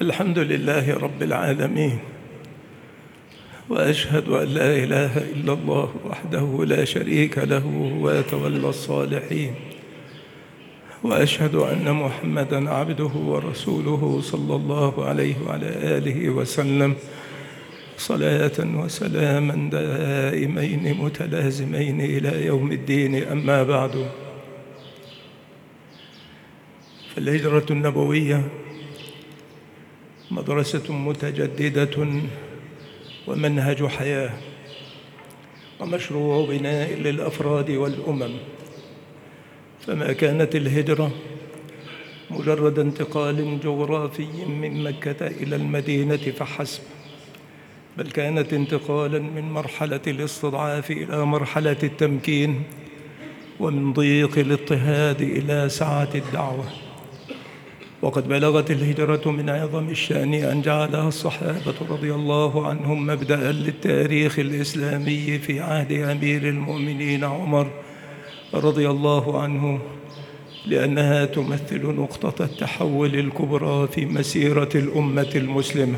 الحمد لله رب العالمين، وأشهد أن لا إله إلا الله وحده لا شريك له ويتولى الصالحين، وأشهد أن محمدًا عبده ورسوله صلى الله عليه وعلى آله وسلم صلاة وسلاما دائمين متلازمين إلى يوم الدين. أما بعد، فالهجرة النبوية مدرسة متجددة ومنهج حياة ومشروع بناء للأفراد والأمم. فما كانت الهجرة مجرد انتقال جغرافي من مكة إلى المدينة فحسب، بل كانت انتقالا من مرحلة الاستضعاف إلى مرحلة التمكين، ومن ضيق الاضطهاد إلى سعة الدعوة. وقد بلغت الهجرة من عظم الشأن أن جعلها الصحابة رضي الله عنهم مبدأ للتاريخ الإسلامي في عهد أمير المؤمنين عمر رضي الله عنه، لأنها تمثل نقطة التحول الكبرى في مسيرة الأمة المسلمة.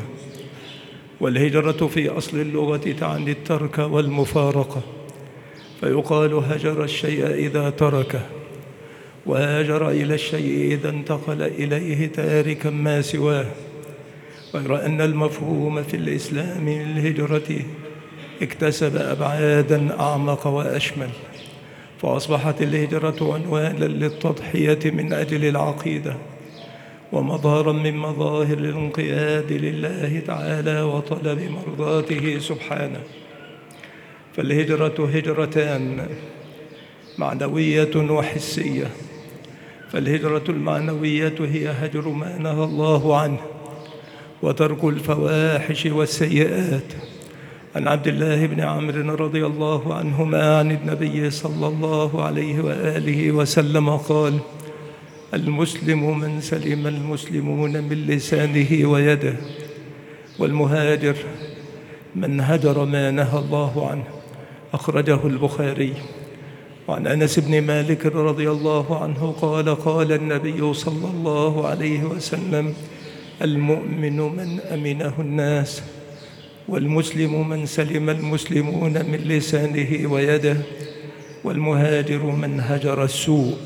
والهجرة في أصل اللغة تعني الترك والمفارقة، فيقال هجر الشيء إذا تركه، وهاجر إلى الشيء إذا انتقل إليه تاركا ما سواه. غير أن المفهوم في الإسلام للهجرة اكتسب أبعاداً أعمق وأشمل، فأصبحت الهجرة عنوانا للتضحية من أجل العقيدة، ومظهراً من مظاهر الانقياد لله تعالى وطلب مرضاته سبحانه. فالهجرة هجرتان، معنوية وحسية. فالهجرة المعنوية هي هجر ما نهى الله عنه وترك الفواحش والسيئات. عن عبد الله بن عمرو رضي الله عنهما عن النبي صلى الله عليه وآله وسلم قال: المسلم من سلم المسلمون من لسانه ويده، والمهاجر من هجر ما نهى الله عنه. أخرجه البخاري. وعن أنس بن مالك رضي الله عنه قال: قال النبي صلى الله عليه وسلم: المؤمن من أمنه الناس، والمسلم من سلم المسلمون من لسانه ويده، والمهاجر من هجر السوء.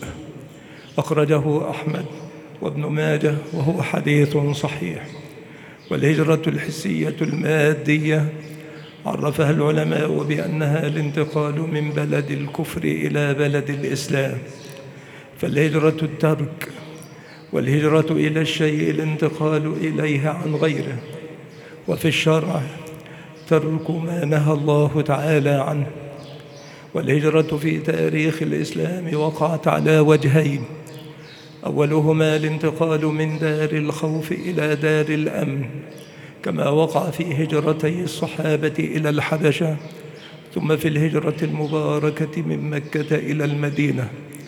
أخرجه أحمد وابن ماجه وهو حديث صحيح. والهجرة الحسية المادية عرفها العلماء بأنها الانتقال من بلد الكفر إلى بلد الإسلام. فالهجرة الترك، والهجرة إلى الشيء الانتقال إليه عن غيره. وفي الشرع ترك ما نهى الله تعالى عنه. والهجرة في تاريخ الإسلام وقعت على وجهين: أولهما الانتقال من دار الخوف إلى دار الأمن، كما وقع في هجرتي الصحابة إلى الحبشة، ثم في الهجرة المباركة من مكة إلى المدينة.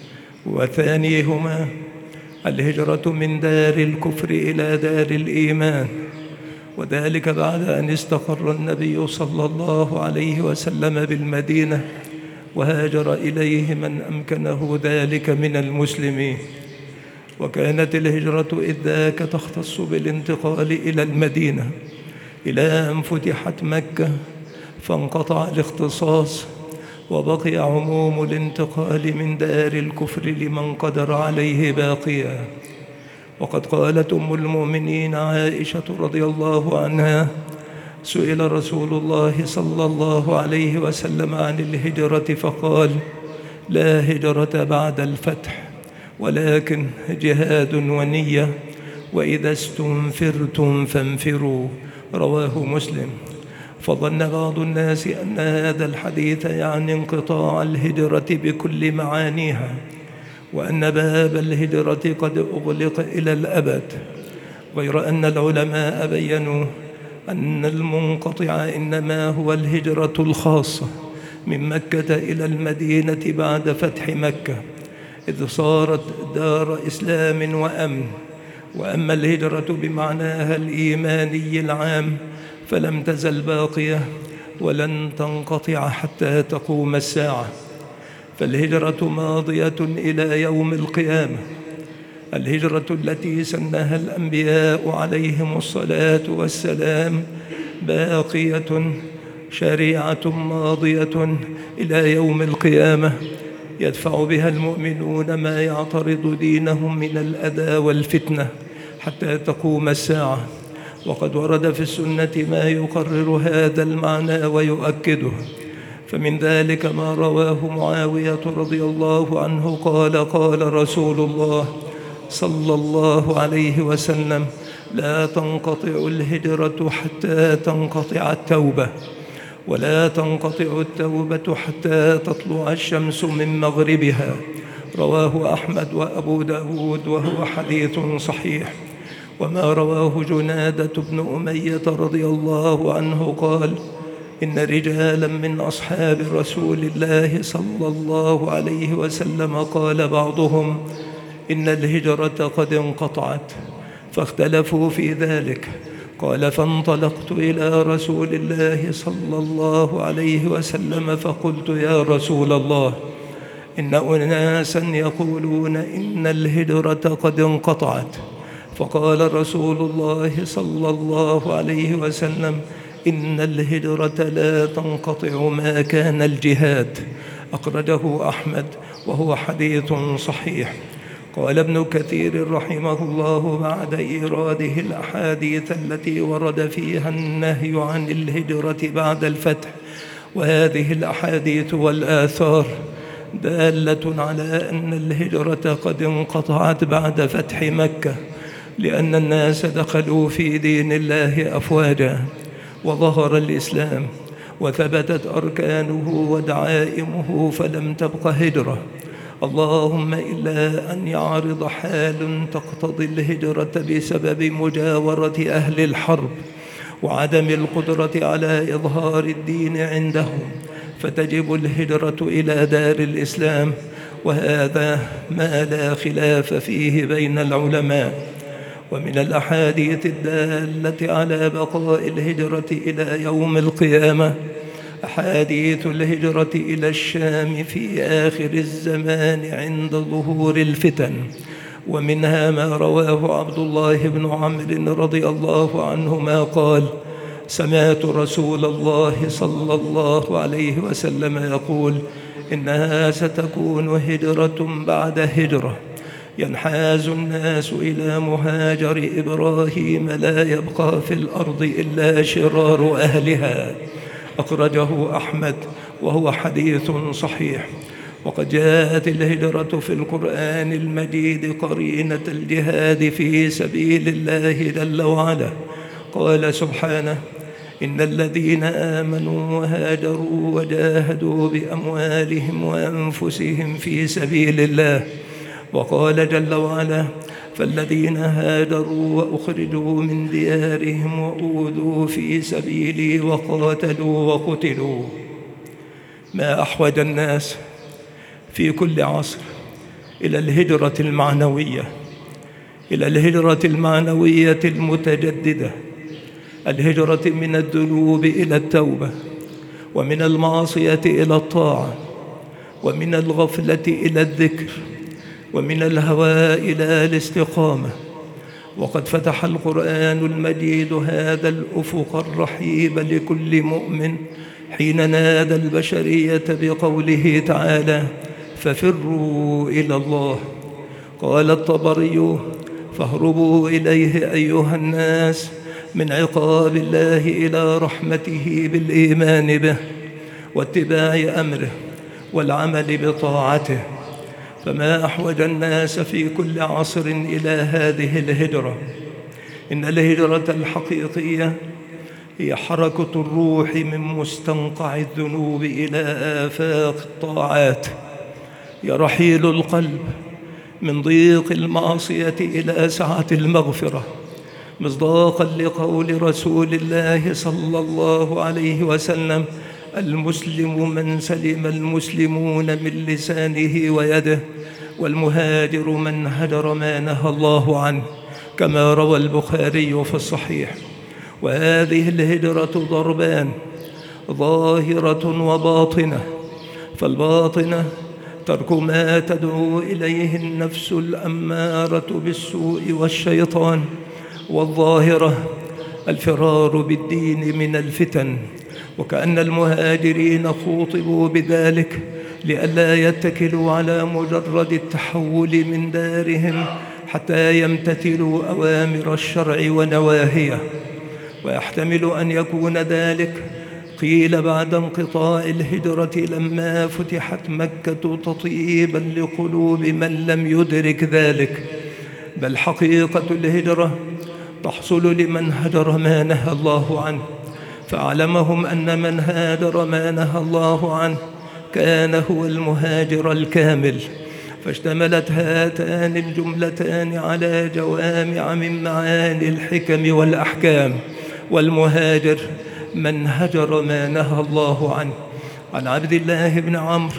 وثانيهما الهجرة من دار الكفر إلى دار الإيمان، وذلك بعد أن استقر النبي صلى الله عليه وسلم بالمدينة، وهاجر إليه من أمكنه ذلك من المسلمين. وكانت الهجرة إذ ذاك تختص بالانتقال إلى المدينة، إلى أن فتحت مكة فانقطع الاختصاص، وبقي عموم الانتقال من دار الكفر لمن قدر عليه باقيا. وقد قالت أم المؤمنين عائشة رضي الله عنها: سئل رسول الله صلى الله عليه وسلم عن الهجرة فقال: لا هجرة بعد الفتح، ولكن جهاد ونية، وإذا استنفرتم فانفروا. رواه مسلم. فظن بعض الناس أن هذا الحديث يعني انقطاع الهجرة بكل معانيها، وأن باب الهجرة قد أغلق إلى الأبد. غير أن العلماء بيّنوا أن المنقطع إنما هو الهجرة الخاصة من مكة إلى المدينة بعد فتح مكة، إذ صارت دار إسلام وأمن. وأما الهجرة بمعناها الإيماني العام فلم تزل باقية ولن تنقطع حتى تقوم الساعة. فالهجرة ماضية إلى يوم القيامة. الهجرة التي سنها الأنبياء عليهم الصلاة والسلام باقية شريعة ماضية إلى يوم القيامة، يدفع بها المؤمنون ما يعترض دينهم من الأذى والفتنة حتى تقوم الساعة. وقد ورد في السنة ما يقرر هذا المعنى ويؤكده، فمن ذلك ما رواه معاوية رضي الله عنه قال: قال رسول الله صلى الله عليه وسلم: لا تنقطع الهجرة حتى تنقطع التوبة، ولا تنقطع التوبة حتى تطلع الشمس من مغربها. رواه أحمد وأبو داود وهو حديث صحيح. وما رواه جنادة بن أمية رضي الله عنه قال: إن رجالا من أصحاب رسول الله صلى الله عليه وسلم قال بعضهم: إن الهجرة قد انقطعت، فاختلفوا في ذلك. قال: فانطلقت إلى رسول الله صلى الله عليه وسلم فقلت: يا رسول الله، إن أناسا يقولون إن الهجرة قد انقطعت. فقال رسول الله صلى الله عليه وسلم: إن الهجرة لا تنقطع ما كان الجهاد. أخرجه أحمد وهو حديث صحيح. قال ابن كثير رحمه الله بعد إيراده الأحاديث التي ورد فيها النهي عن الهجرة بعد الفتح: وهذه الأحاديث والآثار دالة على أن الهجرة قد انقطعت بعد فتح مكة، لأن الناس دخلوا في دين الله أفواجا، وظهر الإسلام وثبتت أركانه ودعائمه، فلم تبق هجرة، اللهم إلا أن يعرض حال تقتضي الهجرة بسبب مجاورة أهل الحرب وعدم القدرة على إظهار الدين عندهم، فتجب الهجرة إلى دار الإسلام، وهذا ما لا خلاف فيه بين العلماء. ومن الأحاديث الدالة على بقاء الهجرة إلى يوم القيامة أحاديث الهجرة إلى الشام في آخر الزمان عند ظهور الفتن، ومنها ما رواه عبد الله بن عمرو رضي الله عنهما قال: سمعت رسول الله صلى الله عليه وسلم يقول: إنها ستكون هجرة بعد هجرة، ينحاز الناس إلى مهاجر إبراهيم، لا يبقى في الأرض إلا شرار أهلها. أخرجه أحمد وهو حديث صحيح. وقد جاءت الهجرة في القرآن المجيد قرينة الجهاد في سبيل الله جل وعلا. قال سبحانه: إن الذين آمنوا وهاجروا وجاهدوا بأموالهم وأنفسهم في سبيل الله. وقال جل وعلا: فالذين هاجروا وأخرجوا من ديارهم وأوذوا في سبيلي وقاتلوا وقتلوا. ما أحوج الناس في كل عصر إلى الهجرة المعنوية، إلى الهجرة المعنوية المتجددة، الهجرة من الذنوب إلى التوبة، ومن المعصية إلى الطاعة، ومن الغفلة إلى الذكر، ومن الهوى إلى الاستقامة. وقد فتح القرآن المجيد هذا الأفق الرحيب لكل مؤمن حين نادى البشرية بقوله تعالى: ففروا إلى الله. قال الطبري: فاهربوا إليه أيها الناس من عقاب الله إلى رحمته بالإيمان به واتباع أمره والعمل بطاعته. فما أحوج الناس في كل عصر إلى هذه الهجرة. إن الهجرة الحقيقية هي حركة الروح من مستنقع الذنوب إلى آفاق الطاعات، يرحيل القلب من ضيق المعصية إلى سعة المغفرة، مصداقا لقول رسول الله صلى الله عليه وسلم: المسلم من سلم المسلمون من لسانه ويده، والمهاجر من هجر ما نهى الله عنه، كما روى البخاري في الصحيح. وهذه الهجرة ضربان: ظاهرة وباطنة. فالباطنة ترك ما تدعو إليه النفس الأمارة بالسوء والشيطان، والظاهرة الفرار بالدين من الفتن. وكأن المهاجرين خوطبوا بذلك لئلا يتكلوا على مجرد التحول من دارهم حتى يمتثلوا أوامر الشرع ونواهيه. ويحتمل أن يكون ذلك قيل بعد انقطاع الهجرة لما فتحت مكة تطيبا لقلوب من لم يدرك ذلك. بل حقيقة الهجرة تحصل لمن هجر ما نهى الله عنه، فأعلمهم أن من هاجر ما نهى الله عنه كان هو المهاجر الكامل. فاشتملت هاتان الجملتان على جوامع من معاني الحكم والأحكام. والمهاجر من هجر ما نهى الله عنه. عن عبد الله بن عمرو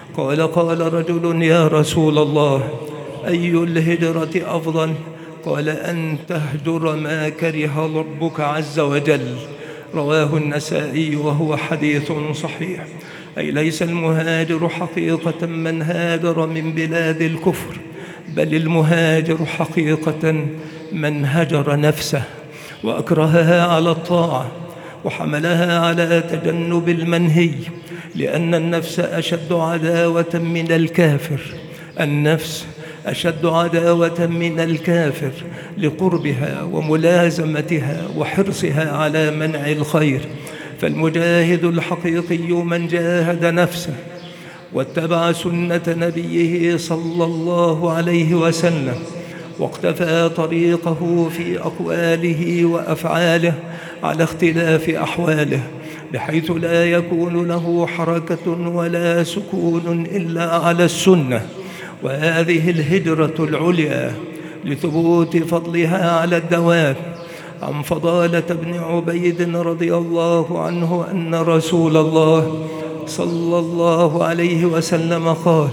قال رجل: يا رسول الله، أي الهجرة أفضل؟ قال: أن تهجر ما كره ربك عز وجل. رواه النسائي وهو حديث صحيح. أي ليس المهاجر حقيقة من هاجر من بلاد الكفر، بل المهاجر حقيقة من هجر نفسه وأكرهها على الطاعة وحملها على تجنب المنهي، لأن النفس أشد عداوة من الكافر. النفس أشد عداوة من الكافر لقربها وملازمتها وحرصها على منع الخير. فالمجاهد الحقيقي من جاهد نفسه واتبع سنة نبيه صلى الله عليه وسلم، واقتفى طريقه في أقواله وأفعاله على اختلاف أحواله، بحيث لا يكون له حركة ولا سكون إلا على السنة. وهذه الهجرة العليا لثبوت فضلها على الدوام. عن فضالة بن عبيد رضي الله عنه أن رسول الله صلى الله عليه وسلم قال: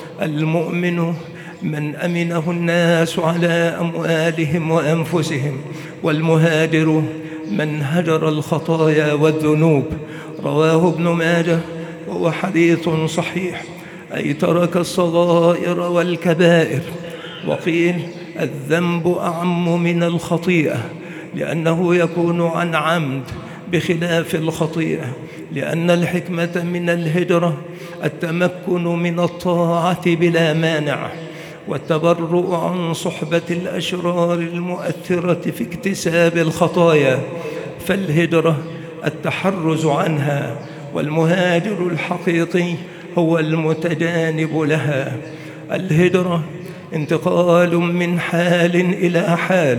المؤمن من أمنه الناس على أموالهم وأنفسهم، والمهاجر من هجر الخطايا والذنوب. رواه ابن ماجه وهو حديث صحيح. أي ترك الصغائر والكبائر. وقيل الذنب أعم من الخطيئة، لأنه يكون عن عمد بخلاف الخطيئة، لأن الحكمة من الهجرة التمكن من الطاعة بلا مانع، والتبرؤ عن صحبة الأشرار المؤثرة في اكتساب الخطايا. فالهجرة التحرز عنها، والمهاجر الحقيقي هو المتجانب لها. الهجرة انتقال من حال إلى حال،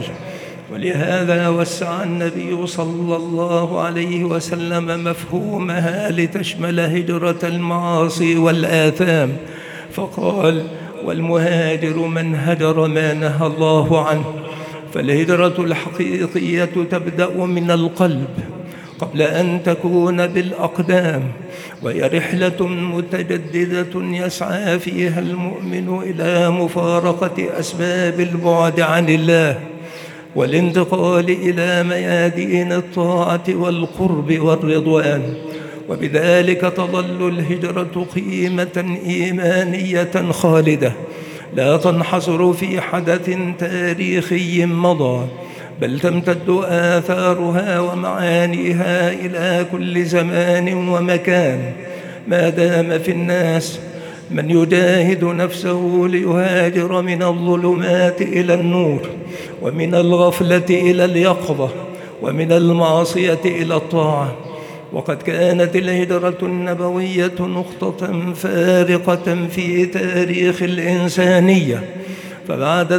ولهذا وسع النبي صلى الله عليه وسلم مفهومها لتشمل هجرة المعاصي والآثام، فقال: والمهاجر من هجر ما نهى الله عنه. فالهجرة الحقيقية تبدأ من القلب قبل أن تكون بالأقدام، وهي رحلة متجددة يسعى فيها المؤمن إلى مفارقة أسباب البعد عن الله والانتقال إلى ميادين الطاعة والقرب والرضوان. وبذلك تظل الهجرة قيمة إيمانية خالدة لا تنحصر في حدث تاريخي مضى، بل تمتد آثارها ومعانيها إلى كل زمان ومكان، ما دام في الناس من يجاهد نفسه ليهاجر من الظلمات إلى النور، ومن الغفلة إلى اليقظة، ومن المعصية إلى الطاعة. وقد كانت الهجرة النبوية نقطة فارقة في تاريخ الإنسانية، فبعد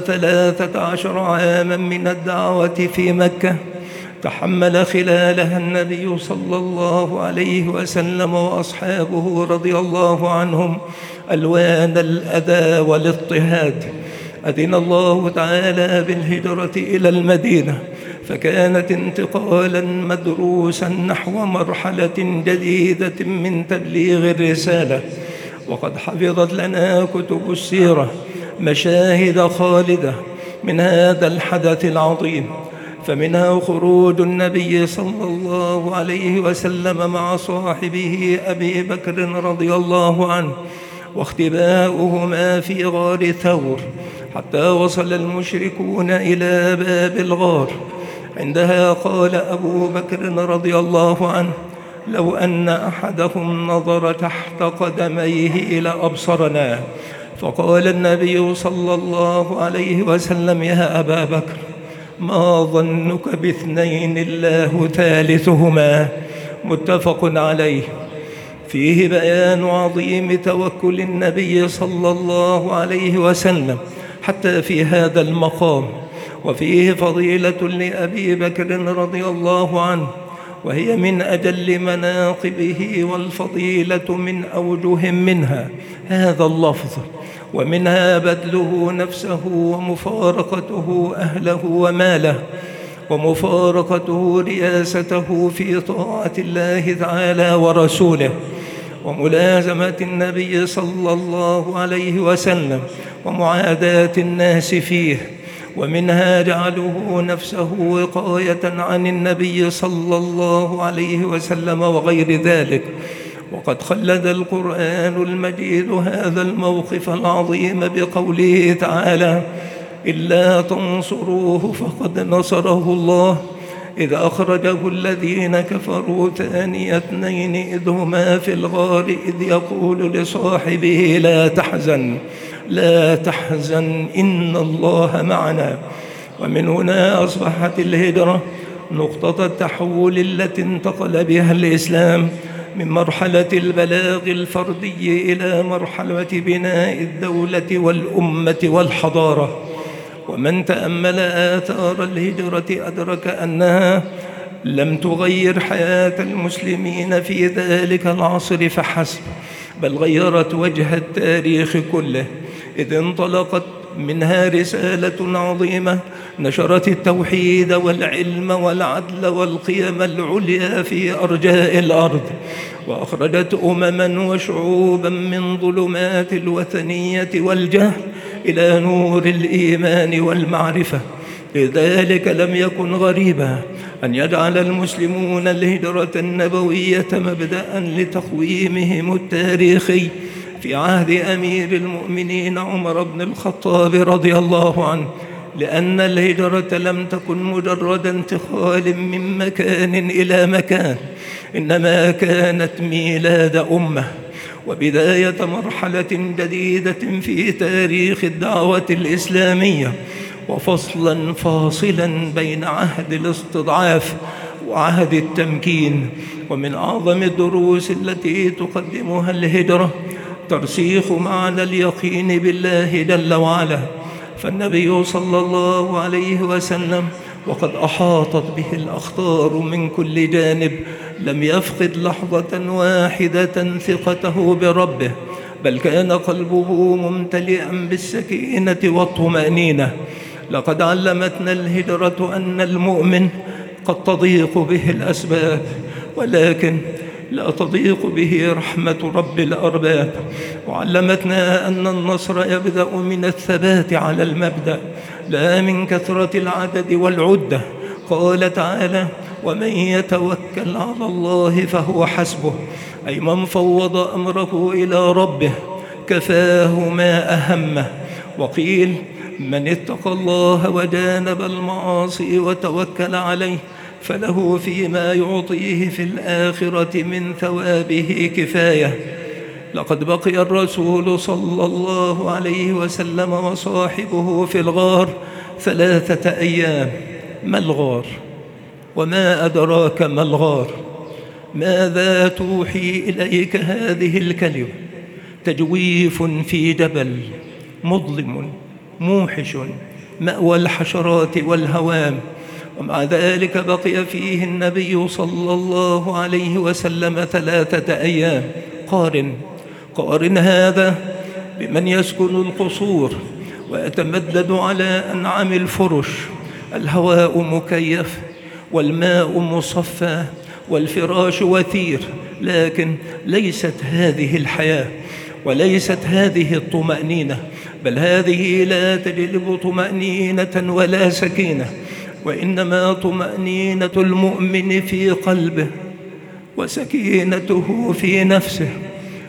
13 عاما من الدعوة في مكة تحمل خلالها النبي صلى الله عليه وسلم وأصحابه رضي الله عنهم ألوان الأذى والاضطهاد. أذن الله تعالى بالهجرة إلى المدينة، فكانت انتقالا مدروسا نحو مرحلة جديدة من تبليغ الرسالة. وقد حفظت لنا كتب السيرة مشاهد خالدة من هذا الحدث العظيم، فمنها خروج النبي صلى الله عليه وسلم مع صاحبه أبي بكر رضي الله عنه واختباؤهما في غار ثور، حتى وصل المشركون إلى باب الغار. عندها قال أبو بكر رضي الله عنه: لو أن أحدهم نظر تحت قدميه لأبصرنا. فقال النبي صلى الله عليه وسلم: يا أبا بكر، ما ظنك باثنين الله ثالثهما؟ متفق عليه. فيه بيان عظيم توكل النبي صلى الله عليه وسلم حتى في هذا المقام، وفيه فضيلة لأبي بكر رضي الله عنه، وهي من أجل مناقبه، والفضيلة من أوجه منها هذا اللفظ، ومنها بذله نفسه ومفارقته أهله وماله، ومفارقته رياسته في طاعة الله تعالى ورسوله، وملازمة النبي صلى الله عليه وسلم، ومعاداة الناس فيه. ومنها جعله نفسه وقاية عن النبي صلى الله عليه وسلم وغير ذلك. وقد خلد القرآن المجيد هذا الموقف العظيم بقوله تعالى: إلا تنصروه فقد نصره الله إذ أخرجه الذين كفروا ثاني اثنين إذ هما في الغار إذ يقول لصاحبه لا تحزن إن الله معنا. ومن هنا أصبحت الهجرة نقطة التحول التي انتقل بها الإسلام من مرحلة البلاغ الفردي إلى مرحلة بناء الدولة والأمة والحضارة. ومن تأمل آثار الهجرة أدرك أنها لم تغير حياة المسلمين في ذلك العصر فحسب، بل غيرت وجه التاريخ كله، إذ انطلقت منها رسالة عظيمة نشرت التوحيد والعلم والعدل والقيم العليا في أرجاء الأرض، وأخرجت أمما وشعوبا من ظلمات الوثنية والجهل إلى نور الإيمان والمعرفة. لذلك لم يكن غريبا أن يجعل المسلمون الهجرة النبوية مبدأ لتقويمهم التاريخي في عهد أمير المؤمنين عمر بن الخطاب رضي الله عنه، لأن الهجرة لم تكن مجرد انتقال من مكان إلى مكان، إنما كانت ميلاد أمة وبداية مرحلة جديدة في تاريخ الدعوة الإسلامية، وفصلا فاصلا بين عهد الاستضعاف وعهد التمكين. ومن أعظم الدروس التي تقدمها الهجرة ترسيخ معنى اليقين بالله جل وعلا، فالنبي صلى الله عليه وسلم وقد أحاطت به الأخطار من كل جانب لم يفقد لحظة واحدة ثقته بربه، بل كان قلبه ممتلئا بالسكينة والطمأنينة. لقد علمتنا الهجرة أن المؤمن قد تضيق به الأسباب، ولكن لا تضيق به رحمة رب الأرباب. وعلمتنا أن النصر يبدأ من الثبات على المبدأ لا من كثرة العدد والعدة. قال تعالى: ومن يتوكل على الله فهو حسبه، أي من فوض أمره إلى ربه كفاه ما أهمه. وقيل: من اتقى الله وجانب المعاصي وتوكل عليه فله فيما يعطيه في الآخرة من ثوابه كفاية. لقد بقي الرسول صلى الله عليه وسلم وصاحبه في الغار 3 أيام. ما الغار؟ وما أدراك ما الغار؟ ماذا توحي إليك هذه الكلمة؟ تجويف في جبل مظلم موحش مأوى الحشرات والهوام، ومع ذلك بقي فيه النبي صلى الله عليه وسلم 3 أيام. قارن هذا بمن يسكن القصور ويتمدد على أنعم الفرش، الهواء مكيف والماء مصفى والفراش وثير، لكن ليست هذه الحياة وليست هذه الطمأنينة، بل هذه لا تجلب طمأنينة ولا سكينة، وإنما طمأنينة المؤمن في قلبه، وسكينته في نفسه،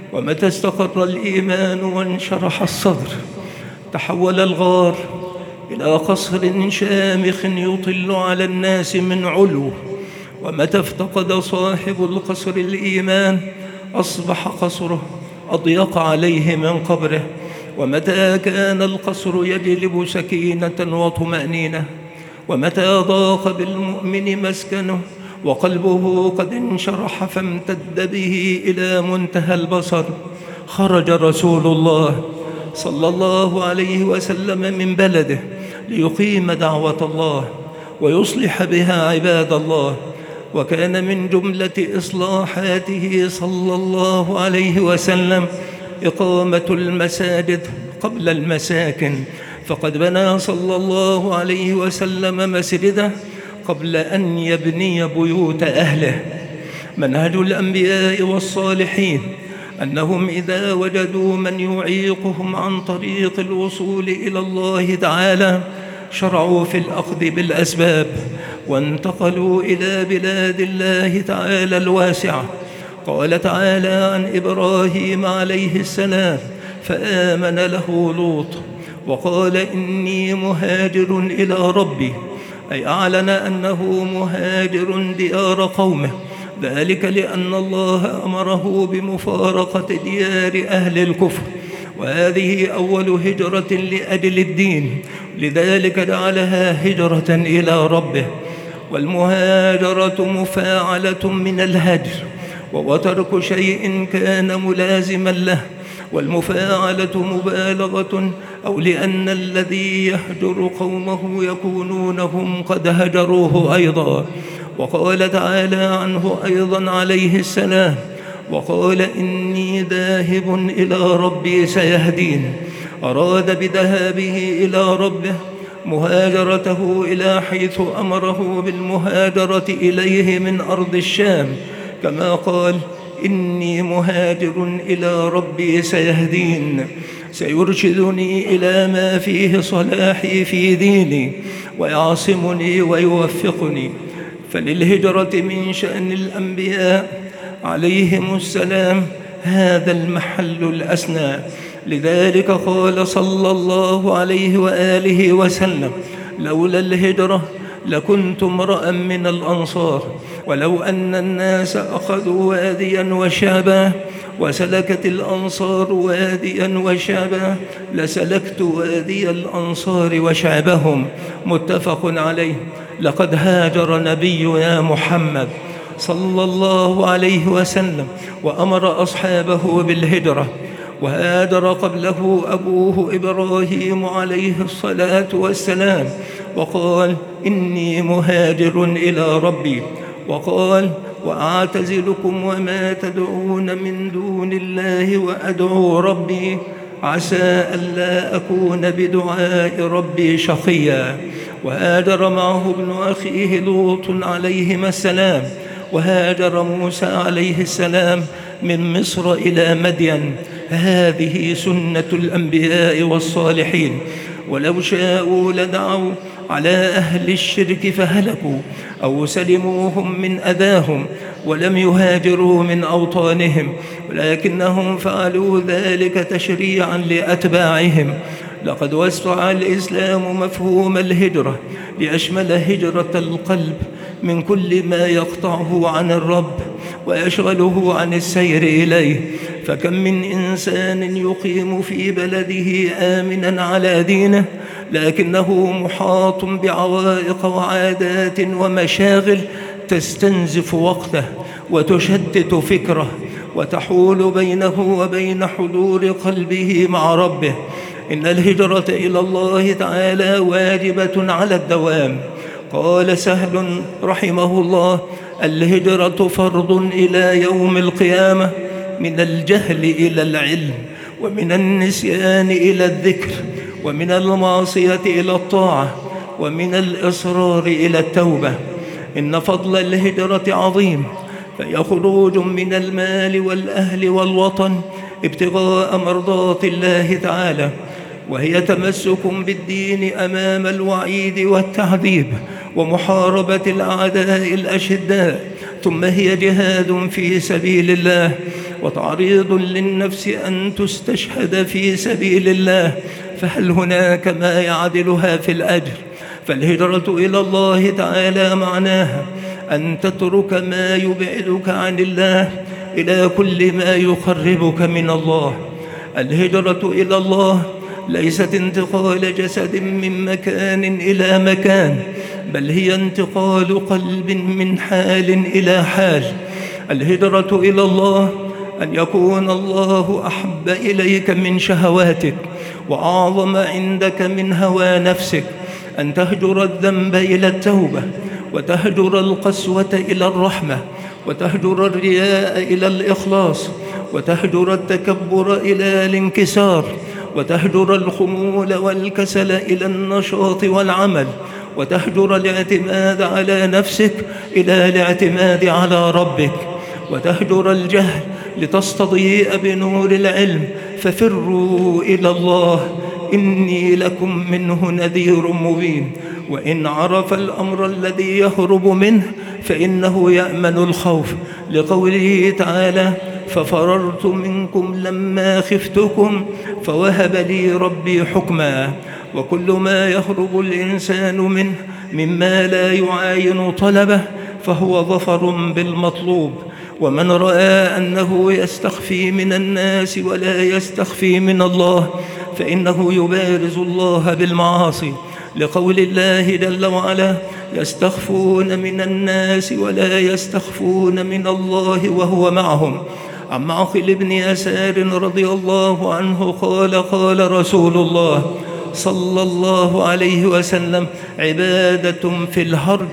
ومتى استقر الإيمان وانشرح الصدر تحول الغار إلى قصر شامخ يطل على الناس من علو. ومتى افتقد صاحب القصر الإيمان أصبح قصره أضيق عليه من قبره. ومتى كان القصر يجلب سكينة وطمأنينة، ومتى ضاق بالمؤمن مسكنه وقلبه قد انشرح فامتد به إلى منتهى البصر، خرج رسول الله صلى الله عليه وسلم من بلده ليقيم دعوة الله ويصلح بها عباد الله. وكان من جملة إصلاحاته صلى الله عليه وسلم إقامة المساجد قبل المساكن، فقد بنى صلى الله عليه وسلم مسجده قبل أن يبني بيوت أهله. منهج الأنبياء والصالحين أنهم إذا وجدوا من يعيقهم عن طريق الوصول إلى الله تعالى شرعوا في الأخذ بالأسباب وانتقلوا إلى بلاد الله تعالى الواسعة. قال تعالى عن إبراهيم عليه السلام: فآمن له لوط وقال إني مهاجر إلى ربي، أي أعلن أنه مهاجر ديار قومه، ذلك لأن الله أمره بمفارقة ديار أهل الكفر، وهذه أول هجرة لأجل الدين، لذلك جعلها هجرة إلى ربه. والمهاجرة مفاعلة من الهجر، وترك شيء كان ملازما له، والمفاعلة مبالغة، أو لأن الذي يهجر قومه يكونون هم قد هجروه أيضا. وقال تعالى عنه أيضا عليه السلام: وقال إني ذاهب إلى ربي سيهدين. أراد بذهابه إلى ربه مهاجرته إلى حيث أمره بالمهاجرة إليه من أرض الشام، كما قال: إني مهاجر إلى ربي سيهدين، سيرشدني إلى ما فيه صلاحي في ديني ويعصمني ويوفقني. فللهجرة من شأن الأنبياء عليهم السلام هذا المحل الأسنى، لذلك قال صلى الله عليه وآله وسلم: لولا الهجرة لكنت امرأ من الأنصار، ولو أن الناس أخذوا واديا وشعبا وسلكت الأنصار واديا وشعبا لسلكت وادي الأنصار وشعبهم. متفق عليه. لقد هاجر نبينا محمد صلى الله عليه وسلم وأمر أصحابه بالهجرة، وهاجر قبله أبوه إبراهيم عليه الصلاة والسلام وقال: إني مهاجر إلى ربي، وقال: وأعتزلكم وما تدعون من دون الله وأدعو ربي عسى ألا أكون بدعاء ربي شقيا. وهاجر معه ابن أخيه لوط عليهما السلام، وهاجر موسى عليه السلام من مصر إلى مدين. هذه سنة الأنبياء والصالحين، ولو شاءوا لدعوا على أهل الشرك فهلكوا أو سلموهم من أذاهم ولم يهاجروا من أوطانهم، ولكنهم فعلوا ذلك تشريعا لأتباعهم. لقد وسع الإسلام مفهوم الهجرة ليشمل هجرة القلب من كل ما يقطعه عن الرب ويشغله عن السير إليه. فكم من إنسان يقيم في بلده آمنا على دينه، لكنه محاط بعوائق وعادات ومشاغل تستنزف وقته وتشتت فكره وتحول بينه وبين حضور قلبه مع ربه. إن الهجرة إلى الله تعالى واجبة على الدوام. قال سهل رحمه الله: الهجرة فرض إلى يوم القيامة، من الجهل إلى العلم، ومن النسيان إلى الذكر، ومن المعصية إلى الطاعة، ومن الإصرار إلى التوبة. إن فضل الهجرة عظيم، فهي خروج من المال والأهل والوطن ابتغاء مرضات الله تعالى، وهي تمسك بالدين أمام الوعيد والتعذيب ومحاربة الأعداء الأشداء، ثم هي جهاد في سبيل الله وتعريض للنفس أن تستشهد في سبيل الله، فهل هناك ما يعدلها في الأجر؟ فالهجرة إلى الله تعالى معناها أن تترك ما يبعدك عن الله إلى كل ما يقربك من الله. الهجرة إلى الله ليست انتقال جسد من مكان إلى مكان، بل هي انتقال قلب من حال إلى حال. الهجرة إلى الله أن يكون الله أحب إليك من شهواتك وأعظم عندك من هوى نفسك، أن تهجر الذنب إلى التوبة، وتهجر القسوة إلى الرحمة، وتهجر الرياء إلى الإخلاص، وتهجر التكبر إلى الانكسار، وتهجر الخمول والكسل إلى النشاط والعمل، وتهجر الاعتماد على نفسك إلى الاعتماد على ربك، وتهجر الجهل لتستضيء بنور العلم. ففروا إلى الله إني لكم منه نذير مبين. وإن عرف الأمر الذي يهرب منه فإنه يأمن الخوف، لقوله تعالى: ففررت منكم لما خفتكم فوهب لي ربي حكما. وكل ما يهرب الإنسان منه مما لا يعاين طلبه فهو ظفر بالمطلوب. ومن رأى أنه يستخفي من الناس ولا يستخفي من الله فإنه يبارز الله بالمعاصي، لقول الله جل وعلا: يستخفون من الناس ولا يستخفون من الله وهو معهم. عن معقل بن يسار رضي الله عنه قال: قال رسول الله صلى الله عليه وسلم: عبادة في الهرج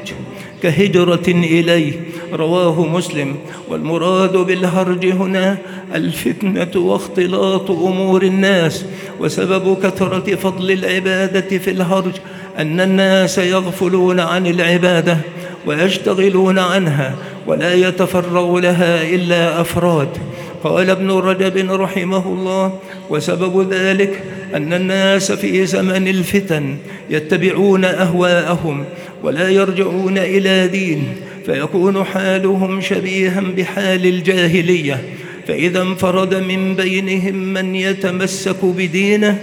كهجرة إليه، رواه مسلم. والمراد بالهرج هنا الفتنة واختلاط أمور الناس. وسبب كثرة فضل العبادة في الهرج أن الناس يغفلون عن العبادة ويشتغلون عنها ولا يتفرغ لها إلا أفراد. قال ابن رجب رحمه الله: وسبب ذلك أن الناس في زمن الفتن يتبعون أهواءهم ولا يرجعون إلى دين، فيكون حالهم شبيها بحال الجاهلية. فإذا انفرد من بينهم من يتمسك بدينه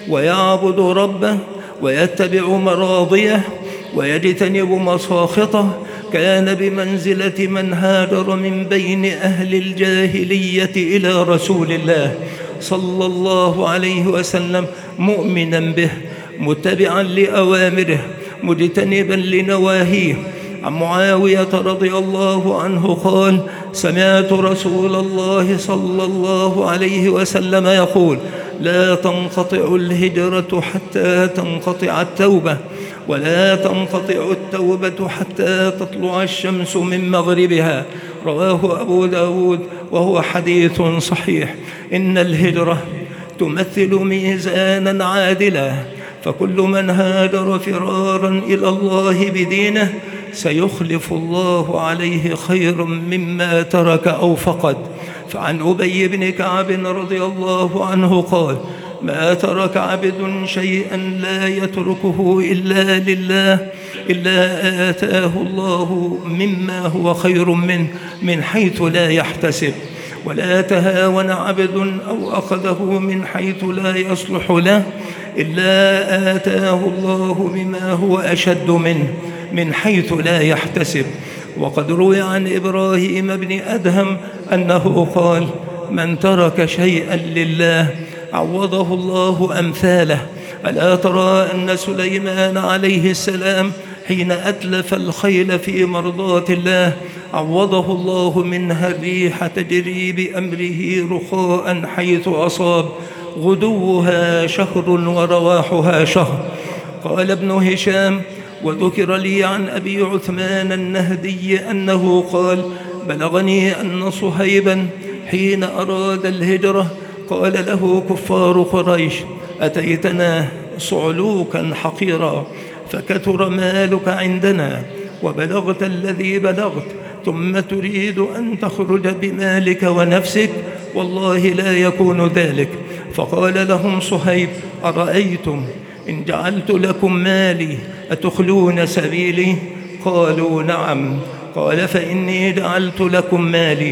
ويعبد ربه ويتبع مراضيه ويجتنب مساخطه، كان بمنزلة من هاجر من بين أهل الجاهلية إلى رسول الله صلى الله عليه وسلم، مؤمنا به، متبعا لأوامره، مجتنبا لنواهيه. عن معاوية رضي الله عنه قال: سمعت رسول الله صلى الله عليه وسلم يقول: لا تنقطع الهجرة حتى تنقطع التوبة، ولا تنقطع التوبة حتى تطلع الشمس من مغربها. رواه أبو داود وهو حديث صحيح. إن الهجرة تمثل ميزانا عادلا، فكل من هاجر فرارا إلى الله بدينه سيخلف الله عليه خيرا مما ترك أو فقد. فعن أبي بن كعب رضي الله عنه قال: ما ترك عبد شيئا لا يتركه إلا لله إلا آتاه الله مما هو خير منه من حيث لا يحتسب، ولا تهاون عبد أو أخذه من حيث لا يصلح له إلا آتاه الله بما هو أشد منه من حيث لا يحتسب. وقد روي عن إبراهيم بن أدهم أنه قال: من ترك شيئا لله عوضه الله أمثاله. ألا ترى أن سليمان عليه السلام حين أتلف الخيل في مرضاة الله عوضه الله منها الريح تجري بأمره رخاء حيث أصاب، غدوها شهر ورواحها شهر. قال ابن هشام: وذكر لي عن أبي عثمان النهدي أنه قال: بلغني أن صهيبا حين أراد الهجرة قال له كفار قريش: أتيتنا صعلوكا حقيرا فكثر مالك عندنا وبلغت الذي بلغت، ثم تريد أن تخرج بمالك ونفسك، والله لا يكون ذلك. فقال لهم صهيب: أرأيتم إن جعلت لكم مالي أتخلون سبيلي؟ قالوا: نعم. قال: فإني جعلت لكم مالي.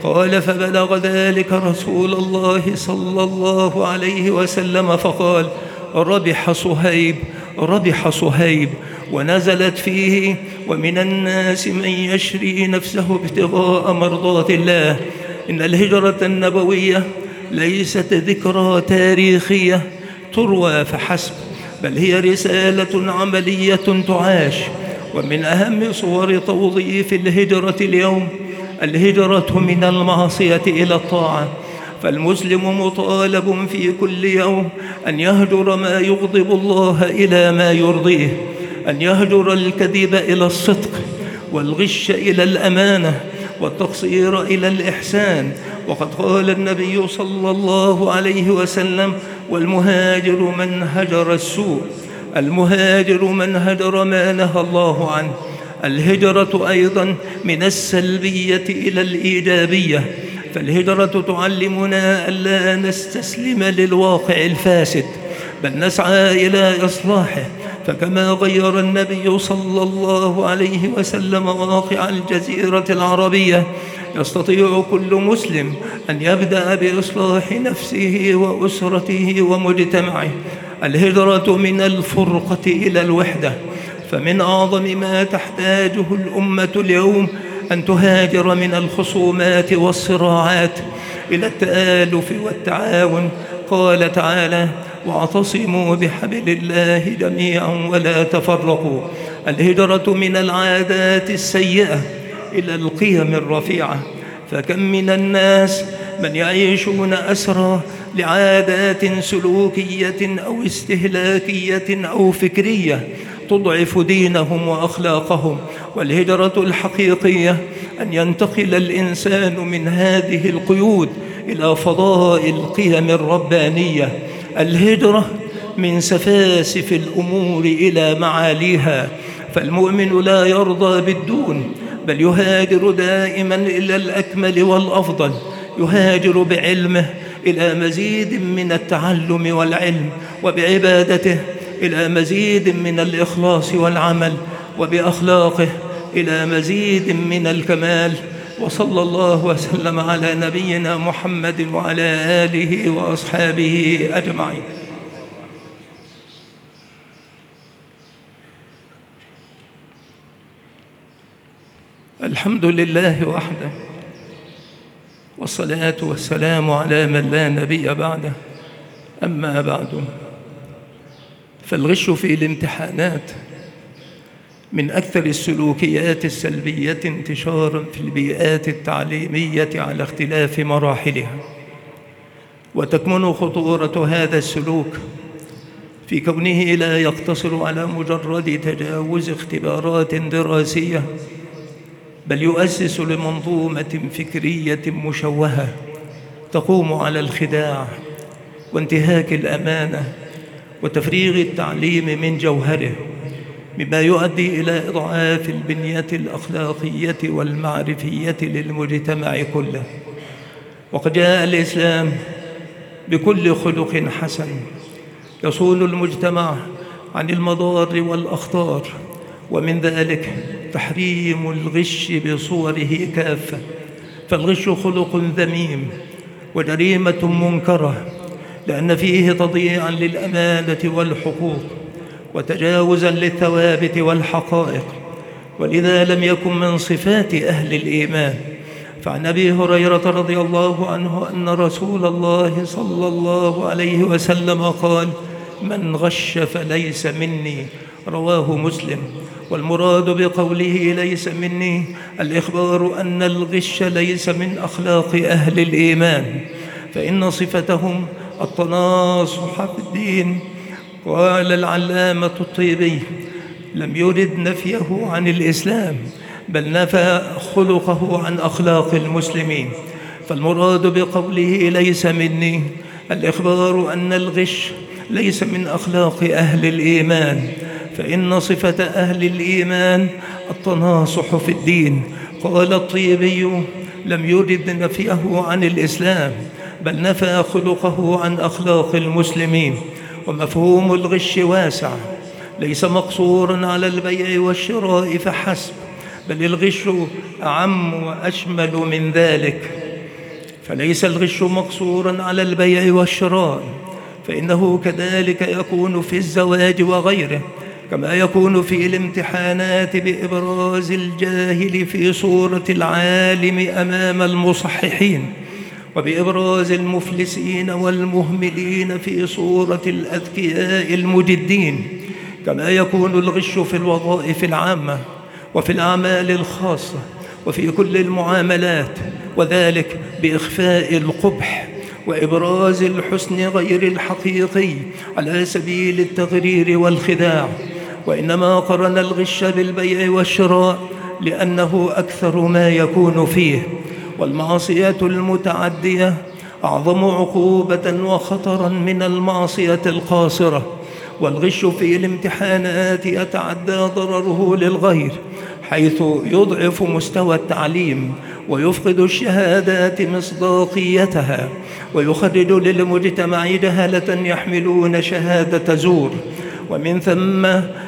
قال: فبلغ ذلك رسول الله صلى الله عليه وسلم فقال: ربح صهيب، ربح صهيب. ونزلت فيه: ومن الناس من يشري نفسه ابتغاء مرضات الله. إن الهجرة النبوية ليست ذكرى تاريخية تروى فحسب، بل هي رسالة عملية تعاش. ومن أهم صور توظيف الهجرة اليوم الهجرة من المعصية إلى الطاعة. فالمسلم مطالب في كل يوم أن يهجر ما يغضب الله إلى ما يرضيه، أن يهجر الكذب إلى الصدق، والغش إلى الأمانة، والتقصير إلى الإحسان. وقد قال النبي صلى الله عليه وسلم: والمهاجر من هجر السوء. المهاجر من هجر ما نهى الله عنه. الهجرة أيضا من السلبية إلى الإيجابية، فالهجرة تعلمنا ألا نستسلم للواقع الفاسد، بل نسعى إلى إصلاحه. فكما غير النبي صلى الله عليه وسلم واقع الجزيرة العربية، يستطيع كل مسلم أن يبدأ بإصلاح نفسه وأسرته ومجتمعه. الهجرة من الفرقة إلى الوحدة، فمن أعظم ما تحتاجه الأمة اليوم أن تهاجر من الخصومات والصراعات إلى التآلف والتعاون. قال تعالى: واعتصموا بحبل الله جميعا ولا تفرقوا. الهجرة من العادات السيئة إلى القيم الرفيعة، فكم من الناس من يعيشون أسرى لعادات سلوكية أو استهلاكية أو فكرية تضعف دينهم وأخلاقهم. والهجرة الحقيقية أن ينتقل الإنسان من هذه القيود إلى فضاء القيم الربانية. الهجرة من سفاسف الأمور إلى معاليها، فالمؤمن لا يرضى بالدون، بل يهاجر دائما إلى الأكمل والأفضل. يهاجر بعلمه إلى مزيد من التعلم والعلم، وبعبادته إلى مزيد من الإخلاص والعمل، وبأخلاقه إلى مزيد من الكمال. وصلى الله وسلم على نبينا محمد وعلى آله وأصحابه أجمعين. الحمد لله وحده، والصلاة والسلام على من لا نبي بعده. أما بعد، فالغش في الامتحانات من أكثر السلوكيات السلبية انتشاراً في البيئات التعليمية على اختلاف مراحلها. وتكمن خطورة هذا السلوك في كونه لا يقتصر على مجرد تجاوز اختبارات دراسية، بل يؤسس لمنظومة فكرية مشوهة تقوم على الخداع وانتهاك الأمانة وتفريغ التعليم من جوهره، مما يؤدي إلى إضعاف البنية الأخلاقية والمعرفية للمجتمع كله. وقد جاء الإسلام بكل خلق حسن يصون المجتمع عن المضار والأخطار، ومن ذلك تحريم الغش بصوره كافة. فالغش خلق ذميم وجريمة منكرة، لأن فيه تضييعا للأمانة والحقوق وتجاوزا للثوابت والحقائق، ولذا لم يكن من صفات أهل الإيمان. فعن أبي هريرة رضي الله عنه أن رسول الله صلى الله عليه وسلم قال: من غش فليس مني، رواه مسلم. والمراد بقوله ليس مني الإخبار أن الغش ليس من أخلاق أهل الإيمان، فإن صفتهم التناصح في الدين. قال العلامة الطيبي: لم يرد نفيه عن الإسلام، بل نفى خلقه عن أخلاق المسلمين. فالمراد بقوله ليس مني الإخبار أن الغش ليس من أخلاق أهل الإيمان، فإن صفة أهل الإيمان التناصح في الدين. قال الطيبي: لم يرد نفيه عن الإسلام، بل نفى خلقه عن أخلاق المسلمين. ومفهوم الغش واسع، ليس مقصورا على البيع والشراء فحسب، بل الغش أعم وأشمل من ذلك. فليس الغش مقصورا على البيع والشراء، فإنه كذلك يكون في الزواج وغيره، كما يكون في الامتحانات بإبراز الجاهل في صورة العالم أمام المصححين، وبإبراز المفلسين والمهملين في صورة الأذكياء المجدين، كما يكون الغش في الوظائف العامة وفي الأعمال الخاصة وفي كل المعاملات، وذلك بإخفاء القبح وإبراز الحسن غير الحقيقي على سبيل التغرير والخداع. وإنما قرن الغش بالبيع والشراء لأنه أكثر ما يكون فيه، والمعصية المتعدية أعظم عقوبة وخطرا من المعصية القاصرة. والغش في الامتحانات يتعدى ضرره للغير، حيث يضعف مستوى التعليم ويفقد الشهادات مصداقيتها، ويخرج للمجتمع جهلة يحملون شهادة زور، ومن ثم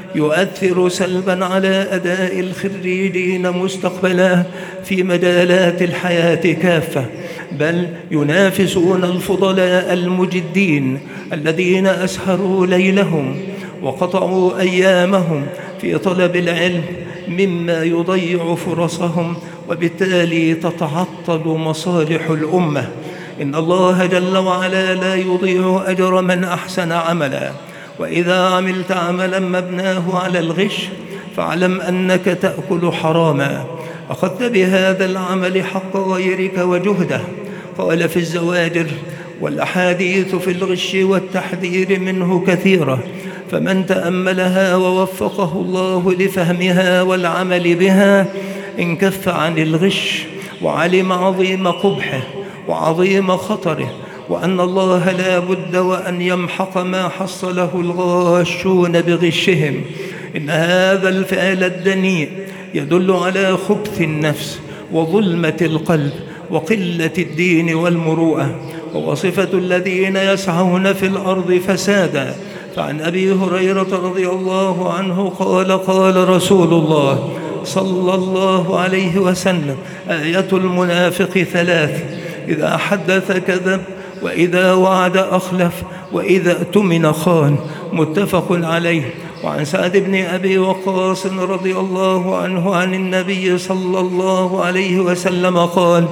يؤثر سلبا على أداء الخريجين مستقبلا في مجالات الحياة كافة، بل ينافسون الفضلاء المجدين الذين أسهروا ليلهم وقطعوا أيامهم في طلب العلم، مما يضيع فرصهم، وبالتالي تتعطل مصالح الأمة. إن الله جل وعلا لا يضيع أجر من أحسن عملا، وإذا عملت عملا مبناه على الغش فاعلم أنك تأكل حراما، أخذت بهذا العمل حق غيرك وجهده. قال في الزواجر: والأحاديث في الغش والتحذير منه كثيرة، فمن تأملها ووفقه الله لفهمها والعمل بها انكف عن الغش، وعلم عظيم قبحه وعظيم خطره، وأن الله لا بد وأن يمحق ما حصله الغاشون بغشهم. إن هذا الفعل الدنيء يدل على خبث النفس وظلمة القلب وقلة الدين والمروءة، ووصفة الذين يسعون في الأرض فسادا. فعن أبي هريرة رضي الله عنه قال: قال رسول الله صلى الله عليه وسلم: آية المنافق ثلاث: إذا حدث كذب، وإذا وعد أخلف، وإذا اؤتمن خان. متفق عليه. وعن سعد بن أبي وقاص رضي الله عنه عن النبي صلى الله عليه وسلم قال: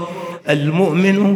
المؤمن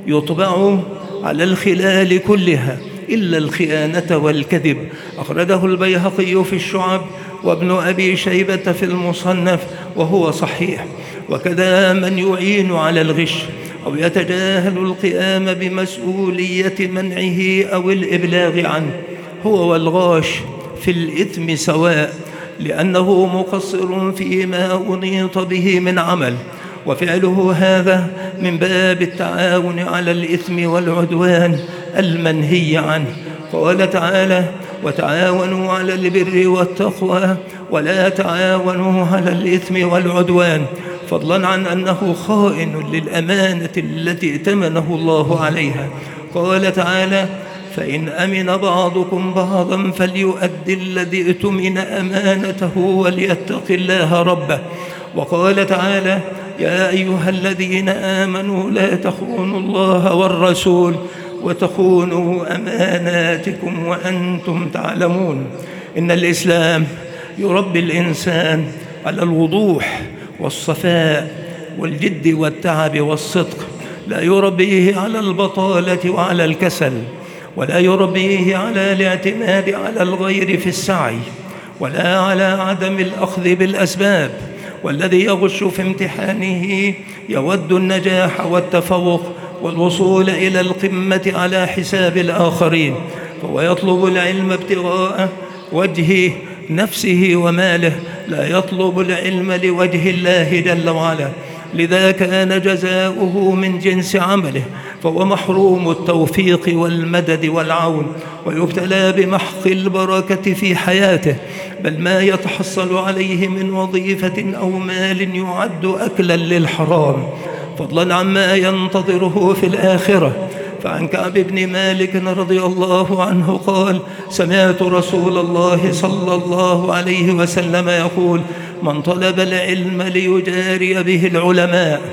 يطبع على الخلال كلها إلا الخيانة والكذب. أخرجه البيهقي في الشعب وابن أبي شيبة في المصنف وهو صحيح. وكذا من يعين على الغش أو يتجاهل القيام بمسؤولية منعه أو الإبلاغ عنه، هو والغاش في الإثم سواء، لأنه مقصر فيما أنيط به من عمل، وفعله هذا من باب التعاون على الإثم والعدوان المنهي عنه. قال تعالى: وتعاونوا على البر والتقوى ولا تعاونوا على الإثم والعدوان، فضلا عن أنه خائن للأمانة التي ائتمنه الله عليها. قال تعالى: فإن أمن بعضكم بعضا فليؤدي الذي اؤتمن أمانته وليتق الله ربه. وقال تعالى: يا أيها الذين آمنوا لا تخونوا الله والرسول وتخونوا أماناتكم وأنتم تعلمون. إن الإسلام يربي الإنسان على الوضوح والصفاء والجد والتعب والصدق، لا يربيه على البطالة وعلى الكسل، ولا يربيه على الاعتماد على الغير في السعي، ولا على عدم الأخذ بالأسباب. والذي يغش في امتحانه يود النجاح والتفوق والوصول إلى القمة على حساب الآخرين، فهو يطلب العلم ابتغاء وجه نفسه وماله، لا يطلب العلم لوجه الله جل وعلا. لذا كان جزاؤه من جنس عمله، فهو محروم التوفيق والمدد والعون، ويبتلى بمحق البركة في حياته، بل ما يتحصل عليه من وظيفة أو مال يعد أكلا للحرام، فضلا عما ينتظره في الآخرة. فعن كعب بن مالك رضي الله عنه قال: سمعت رسول الله صلى الله عليه وسلم يقول: من طلب العلم ليجاري به العلماء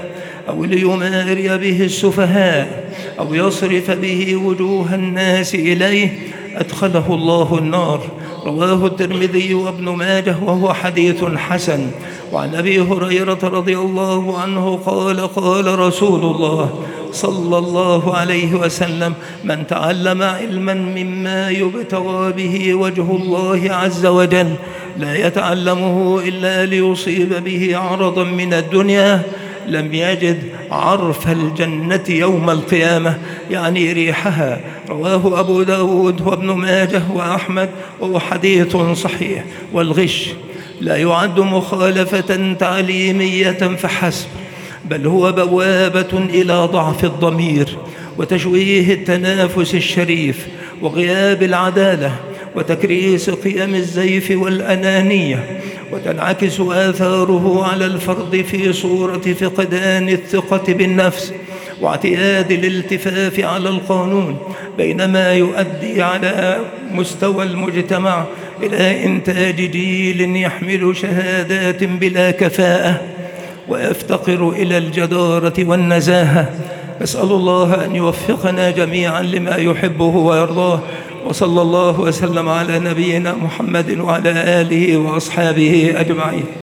أو ليماري به السفهاء أو يصرف به وجوه الناس إليه أدخله الله النار. رواه الترمذي وابن ماجه وهو حديث حسن. وعن أبي هريرة رضي الله عنه قال قال رسول الله صلى الله عليه وسلم: من تعلم علما مما يبتغى به وجه الله عز وجل لا يتعلمه إلا ليصيب به عرضا من الدنيا لم يجد عرف الجنة يوم القيامة، يعني ريحها. رواه أبو داود وابن ماجه وأحمد وهو حديث صحيح. والغش لا يعد مخالفة تعليمية فحسب، بل هو بوابة إلى ضعف الضمير وتشويه التنافس الشريف وغياب العدالة وتكريس قيم الزيف والأنانية، وتنعكس آثاره على الفرد في صورة فقدان الثقة بالنفس واعتياد الالتفاف على القانون، بينما يؤدي على مستوى المجتمع إلى إنتاج جيل يحمل شهادات بلا كفاءة ويفتقر إلى الجدارة والنزاهة. نسأل الله أن يوفقنا جميعا لما يحبه ويرضاه، وصلى الله وسلم على نبينا محمد وعلى آله وأصحابه أجمعين.